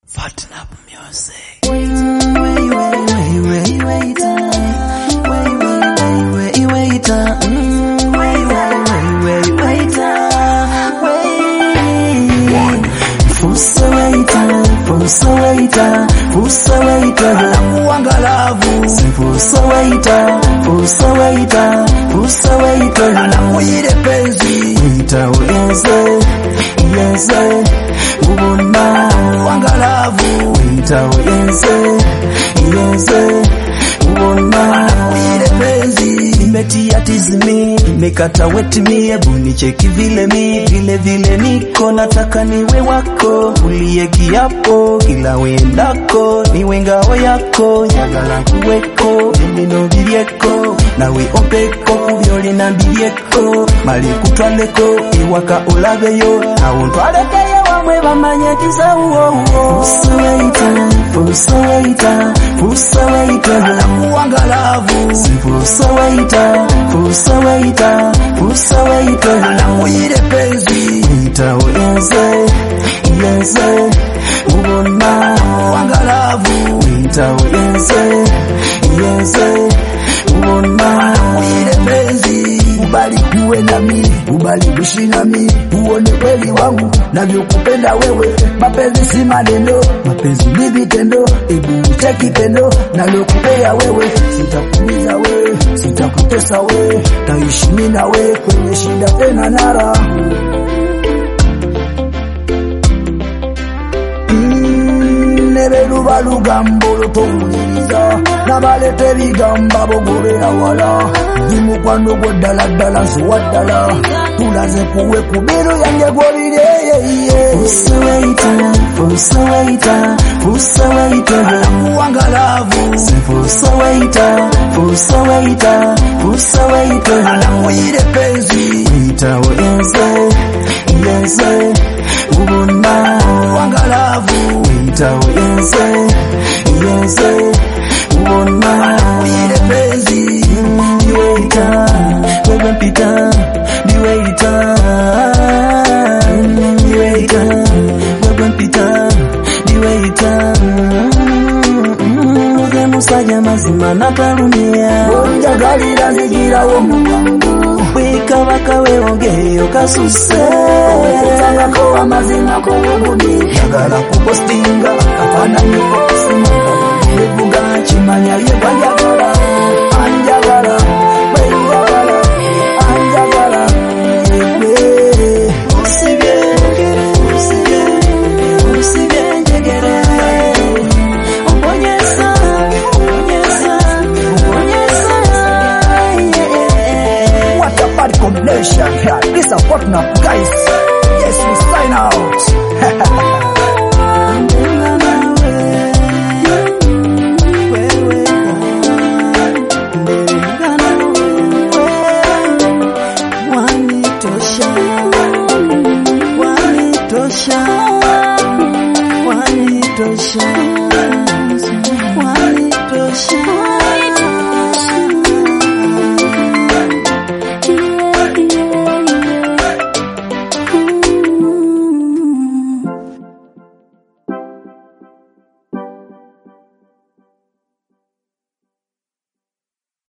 Fatnap music. Fusa waiter, kuangalavu. Fusa waiter, anamuire penzi. Waiter yenze, ubona kuangalavu. Waiter yenze, ubona anamuire penzi. Nimetia tizimi, nimekata wetimi, ebu nicheki vile niko, nataka niwe wako, uliye kiapo, kila wendako, niwe ngao yako, yagala kuweko, emino bilieko, nawe opeko, kubyoli na bilieko, mali kutwaleko, iwaka olabeyo, awuntwalekeyo wamwe bamanyetiza uwo. Fusa waiter, anamuangalavu. Fusa waiter, anamuire penzi. Waiter yenze, ubona kuangalavu. Waiter yenze, ubona anamuire penzi. Ubali kuwe nami, ubali kuishi nami, uone kweli wangu navyokupenda wewe. Mapenzi si maneno, mapenzi ni vitendo, ebu cheki pendo nalokupea wewe. Sitakuumiza wewe, sitakutesa wewe, taishi mimi na wewe kwenye shida tena nara. Neberuba lugambo lutowuliriza, nabalete bigamba bogobera wala. Jimukwano gwo ddala nsuwaddala, tulaze kuwe ku biro yange gwobire. Fusa waiter, anamuangalavu. Fusa waiter, anamuire penzi. Waiter yenze, ubona kuangalavu. Waiter yenze, ubona anamuire penzi. Waiter, wewe mpita, waiter, wewe mpita, waiter. Musajja mazima natalumia, onjagalira nzigirawo mu wangu. Wekabaka weongeyo kasuse, okutangako amazima kobugudi. Yagala kupostinga afananyi okusimanga, evuga kimanya yebanjagala. Anjagala, weyagala, anjagala. Usibye njegere. Combination here. This is a Fatnap, guys. Yes, we sign out. Wanitosha.